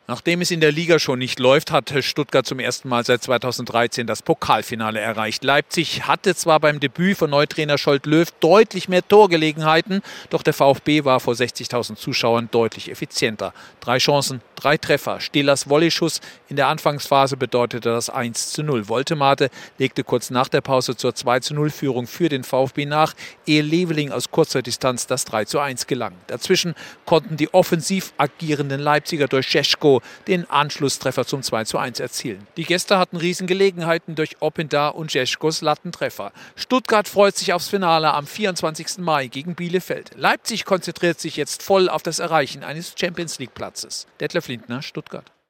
Nachdem es in der Liga schon nicht läuft, hat Stuttgart zum ersten Mal seit 2013 das Pokalfinale erreicht. Leipzig hatte zwar beim Debüt von Neutrainer Scholt Löw deutlich mehr Torgelegenheiten, doch der VfB war vor 60.000 Zuschauern deutlich effizienter. 3 Chancen, 3 Treffer. Stehlers Volleyschuss in der Anfangsphase bedeutete das 1:0. Woltemade legte kurz nach der Pause zur 2:0-Führung für den VfB nach, ehe Leveling aus kurzer Distanz das 3:1 gelang. Dazwischen konnten die offensiv agierenden Leipziger durch Šeško den Anschlusstreffer zum 2:1 erzielen. Die Gäste hatten Riesengelegenheiten durch Openda und Šeškos Lattentreffer. Stuttgart freut sich aufs Finale am 24. Mai gegen Bielefeld. Leipzig konzentriert sich jetzt voll auf das Erreichen eines Champions-League-Platzes. Detlef Lindner, Stuttgart.